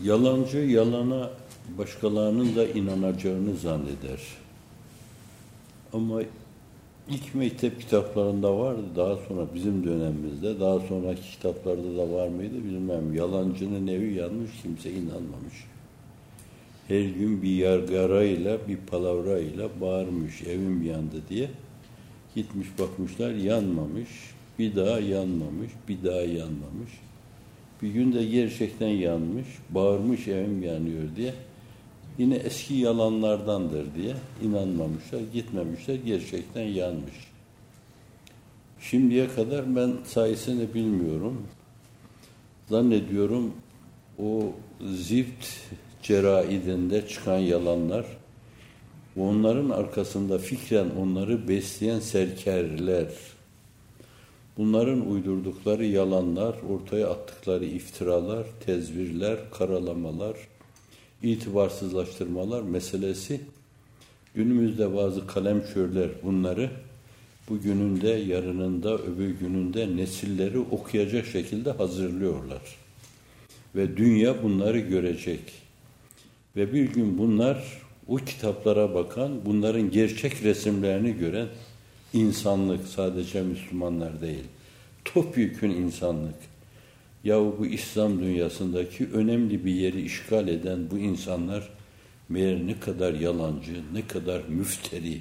Yalancı yalana başkalarının da inanacağını zanneder. Ama ilk mektep kitaplarında vardı. Daha sonra bizim dönemimizde, daha sonraki kitaplarda da var mıydı bilmem. Yalancının evi yanmış, kimse inanmamış. Her gün bir yargarayla, bir palavrayla bağırmış, evim yandı diye. Gitmiş bakmışlar, yanmamış. Bir daha yanmamış, bir daha yanmamış. Bir gün de gerçekten yanmış, bağırmış evim yanıyor diye. Yine eski yalanlardandır diye inanmamışlar, gitmemişler, gerçekten yanmış. Şimdiye kadar ben sayısını bilmiyorum. Zannediyorum o zift ceraidinde çıkan yalanlar, onların arkasında fikren onları besleyen serkerler, bunların uydurdukları yalanlar, ortaya attıkları iftiralar, tezvirler, karalamalar, itibarsızlaştırmalar meselesi, günümüzde bazı kalemşörler bunları bugününde, yarınında, öbür gününde nesilleri okuyacak şekilde hazırlıyorlar. Ve dünya bunları görecek. Ve bir gün bunlar o kitaplara bakan, bunların gerçek resimlerini gören insanlık, sadece Müslümanlar değil, topyekün insanlık. Yahu bu İslam dünyasındaki önemli bir yeri işgal eden bu insanlar meğer ne kadar yalancı, ne kadar müfteri,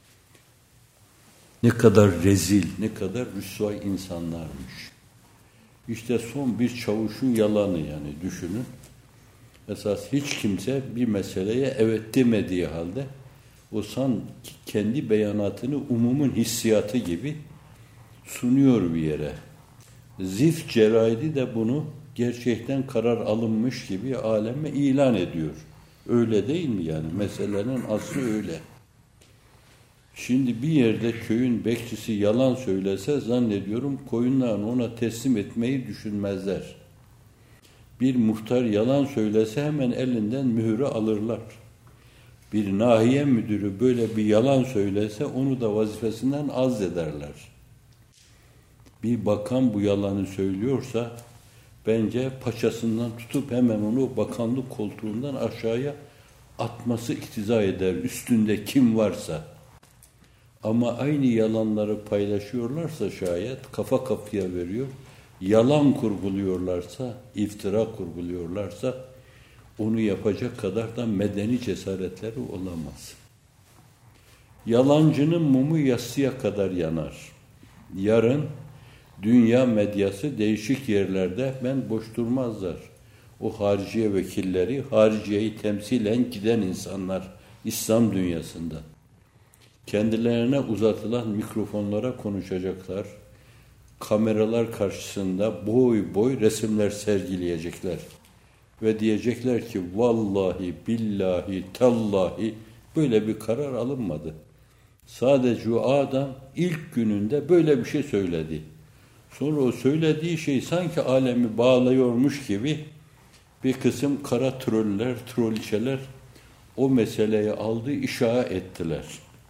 ne kadar rezil, ne kadar rüsvâ insanlarmış. İşte son bir çavuşun yalanı yani düşünün. Esas hiç kimse bir meseleye evet demediği halde o sanki kendi beyanatını umumun hissiyatı gibi sunuyor bir yere. Zift ceraidi de bunu gerçekten karar alınmış gibi aleme ilan ediyor. Öyle değil mi yani? Meselenin aslı öyle. Şimdi bir yerde köyün bekçisi yalan söylese zannediyorum koyunlarını ona teslim etmeyi düşünmezler. Bir muhtar yalan söylese hemen elinden mühürü alırlar. Bir nahiye müdürü böyle bir yalan söylese onu da vazifesinden azlederler. Bir bakan bu yalanı söylüyorsa bence paçasından tutup hemen onu bakanlık koltuğundan aşağıya atması iktiza eder üstünde kim varsa. Ama aynı yalanları paylaşıyorlarsa şayet kafa kafaya veriyor, yalan kurguluyorlarsa, iftira kurguluyorlarsa onu yapacak kadar da medeni cesaretleri olamaz. Yalancının mumu yatsıya kadar yanar. Yarın dünya medyası değişik yerlerde ben boş durmazlar. O hariciye vekilleri, hariciyeyi temsilen giden insanlar İslam dünyasında. Kendilerine uzatılan mikrofonlara konuşacaklar. Kameralar karşısında boy boy resimler sergileyecekler. Ve diyecekler ki vallahi, billahi, tallahi böyle bir karar alınmadı. Sadece o adam ilk gününde böyle bir şey söyledi. Sonra o söylediği şey sanki alemi bağlıyormuş gibi bir kısım kara troller, troliçeler o meseleyi aldı, işa ettiler.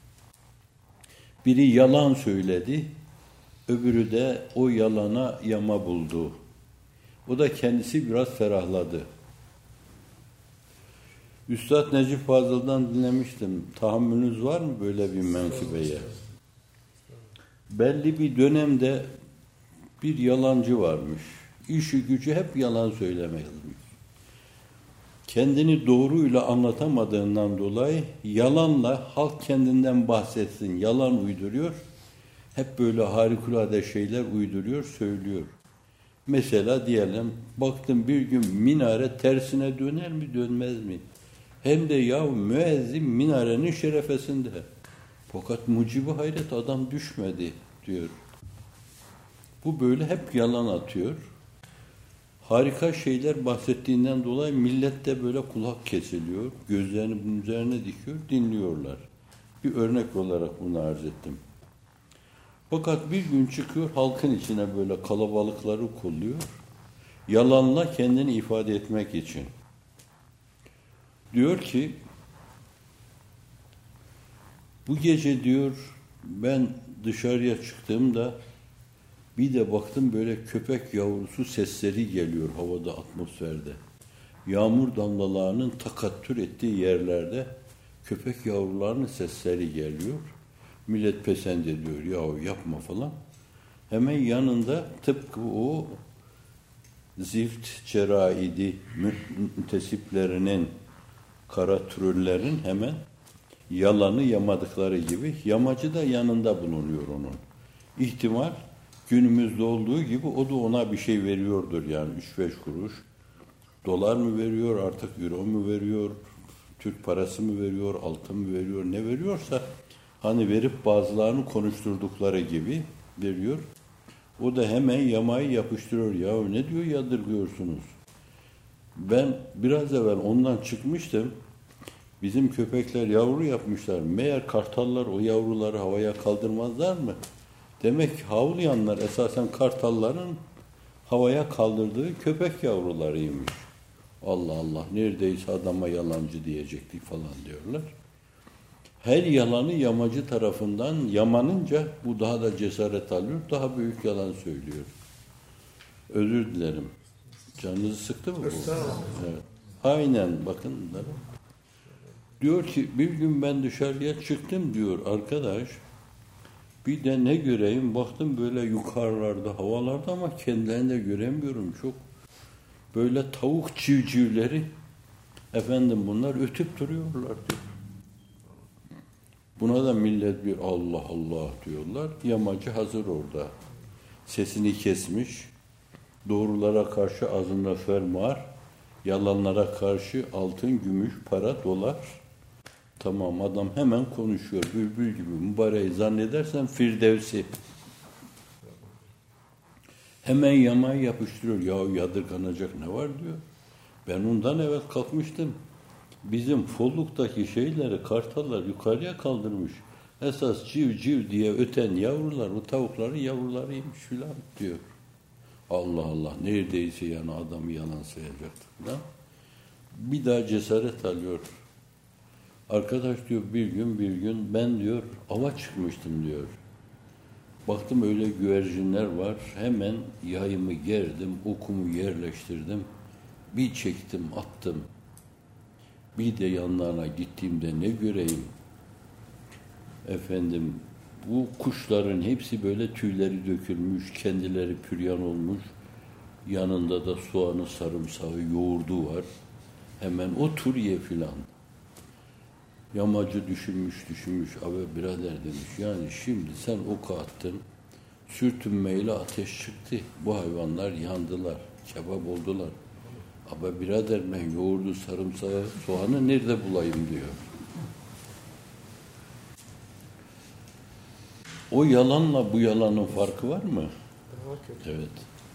Biri yalan söyledi, öbürü de o yalana yama buldu. O da kendisi biraz ferahladı. Üstad Necip Fazıl'dan dinlemiştim. Tahammülünüz var mı böyle bir menkıbeye? Belli bir dönemde bir yalancı varmış. İşi gücü hep yalan söylemekmiş. Kendini doğruyla anlatamadığından dolayı yalanla halk kendinden bahsetsin, yalan uyduruyor. Hep böyle harikulade şeyler uyduruyor, söylüyor. Mesela diyelim, baktım bir gün minare tersine döner mi, dönmez mi? Hem de ya müezzin minarenin şerefesinde. Fakat mucibi hayret adam düşmedi diyor. Bu böyle hep yalan atıyor. Harika şeyler bahsettiğinden dolayı millet de böyle kulak kesiliyor. Gözlerini bunun üzerine dikiyor, dinliyorlar. Bir örnek olarak bunu arz ettim. Fakat bir gün çıkıyor halkın içine böyle kalabalıkları kolluyor. Yalanla kendini ifade etmek için. Diyor ki bu gece diyor ben dışarıya çıktığımda bir de baktım böyle köpek yavrusu sesleri geliyor havada, atmosferde. yağmur damlalarının takattür ettiği yerlerde köpek yavrularının sesleri geliyor. Millet pesend ediyor, yahu yapma falan. Hemen yanında tıpkı o zift ceraidi müntesiplerinin, kara trollerin hemen yalanı yamadıkları gibi yamacı da yanında bulunuyor onun. İhtimal günümüzde olduğu gibi o da ona bir şey veriyordur yani 3-5 kuruş. Dolar mı veriyor, artık euro mu veriyor, Türk parası mı veriyor, altın mı veriyor, ne veriyorsa hani verip bazılarını konuşturdukları gibi veriyor. O da hemen yamayı yapıştırıyor. Ya ne diyor yadırgıyorsunuz? Ben biraz evvel ondan çıkmıştım. Bizim köpekler yavru yapmışlar. Meğer kartallar o yavruları havaya kaldırmazlar mı? Demek ki havlayanlar esasen kartalların havaya kaldırdığı köpek yavrularıymış. Allah Allah, neredeyse adama yalancı diyecektik falan diyorlar. Her yalanı yamacı tarafından yamanınca bu daha da cesaret alıyor, daha büyük yalan söylüyor. Özür dilerim. Canınızı sıktı mı bu? Evet. Aynen bakın. Diyor ki bir gün ben dışarıya çıktım diyor arkadaş. Bir de ne göreyim, baktım böyle yukarılarda, havalarda ama kendilerini de göremiyorum çok. Böyle tavuk civcivleri, efendim bunlar ötüp duruyorlar diyor. Buna da millet bir Allah Allah diyorlar. Yamacı hazır orada. Sesini kesmiş. Doğrulara karşı ağzında fermuar, yalanlara karşı altın, gümüş, para, dolar. Tamam adam hemen konuşuyor. Bülbül gibi mübareği zannedersen Firdevsi. Hemen yamayı yapıştırıyor. Ya yadırganacak ne var diyor. Ben ondan evet kalkmıştım. Bizim Folluk'taki şeyleri kartallar yukarıya kaldırmış. Esas civ civ diye öten yavrular, o tavukların yavrularıymış filan diyor. Allah Allah, neredeyse yani adamı yalan sayacaktı filan. Bir daha cesaret alıyor. Arkadaş diyor bir gün ben diyor ava çıkmıştım diyor. Baktım öyle güvercinler var. Hemen yayımı gerdim, okumu yerleştirdim. Bir çektim, attım. Bir de yanlarına gittiğimde ne göreyim? Efendim, bu kuşların hepsi böyle tüyleri dökülmüş, kendileri püryan olmuş. Yanında da soğanı, sarımsağı, yoğurdu var. Hemen otur ye filan. Yamacı düşünmüş. Abi birader demiş. Yani şimdi sen oku attın. Sürtünmeyle ateş çıktı. Bu hayvanlar yandılar. Kebap oldular. Abi birader ben yoğurdu, sarımsağı, soğanı nerede bulayım diyor. O yalanla bu yalanın farkı var mı? Evet.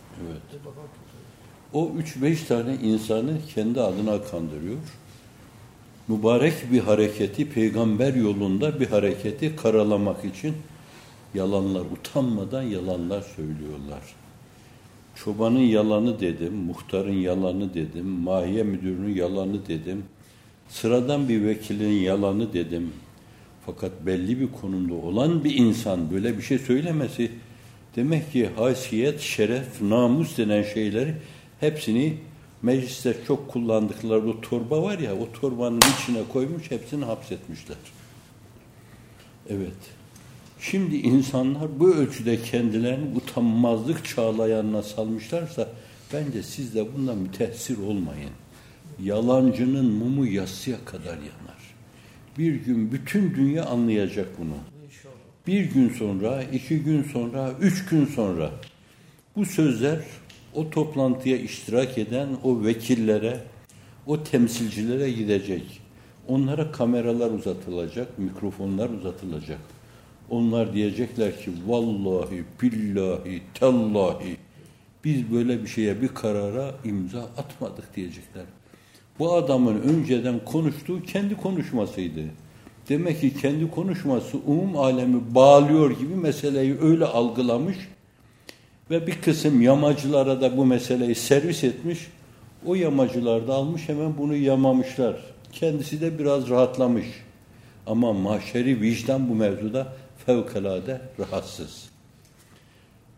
O 3-5 tane insanı kendi adına kandırıyor. Mübarek bir hareketi, peygamber yolunda bir hareketi karalamak için yalanlar, utanmadan yalanlar söylüyorlar. Çobanın yalanı dedim, muhtarın yalanı dedim, mahiye müdürünün yalanı dedim, sıradan bir vekilin yalanı dedim. Fakat belli bir konumda olan bir insan böyle bir şey söylemesi, demek ki haysiyet, şeref, namus denen şeyleri hepsini mecliste çok kullandıkları o torba var ya, o torbanın içine koymuş, hepsini hapsetmişler. Evet. Şimdi insanlar bu ölçüde kendilerini utanmazlık çağlayanına salmışlarsa bence siz de bundan müteessir olmayın. Yalancının mumu yatsıya kadar yanar. Bir gün bütün dünya anlayacak bunu. Bir gün sonra, 2 gün sonra, 3 gün sonra bu sözler o toplantıya iştirak eden o vekillere, o temsilcilere gidecek. Onlara kameralar uzatılacak, mikrofonlar uzatılacak. Onlar diyecekler ki vallahi, billahi, tallahi biz böyle bir şeye, bir karara imza atmadık diyecekler. Bu adamın önceden konuştuğu kendi konuşmasıydı. Demek ki kendi konuşması umum alemi bağlıyor gibi meseleyi öyle algılamış ve bir kısım yamacılara da bu meseleyi servis etmiş. O yamacılar da almış hemen bunu yamamışlar. Kendisi de biraz rahatlamış. Ama mahşeri vicdan bu mevzuda fevkalade rahatsız.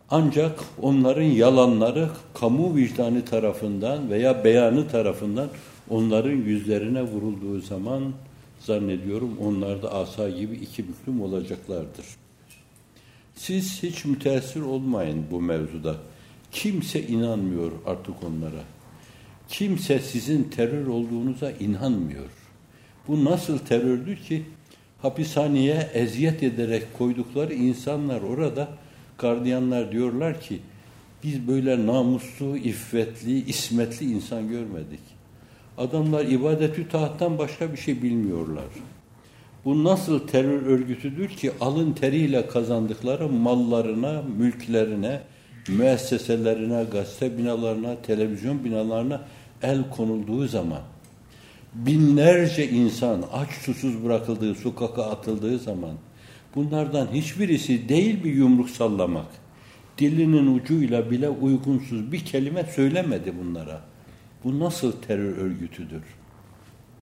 Ancak onların yalanları kamu vicdanı tarafından veya beyanı tarafından onların yüzlerine vurulduğu zaman zannediyorum onlar da asa gibi iki büklüm olacaklardır. Siz hiç müteessir olmayın bu mevzuda. Kimse inanmıyor artık onlara. Kimse sizin terör olduğunuza inanmıyor. Bu nasıl terördür ki hapishaneye eziyet ederek koydukları insanlar orada gardiyanlar diyorlar ki biz böyle namuslu, iffetli, ismetli insan görmedik. Adamlar ibadetü taattan başka bir şey bilmiyorlar. Bu nasıl terör örgütüdür ki alın teriyle kazandıkları mallarına, mülklerine, müesseselerine, gazete binalarına, televizyon binalarına el konulduğu zaman, binlerce insan aç susuz bırakıldığı, sokağa atıldığı zaman, bunlardan hiçbirisi değil bir yumruk sallamak, dilinin ucuyla bile uygunsuz bir kelime söylemedi bunlara. Bu nasıl terör örgütüdür?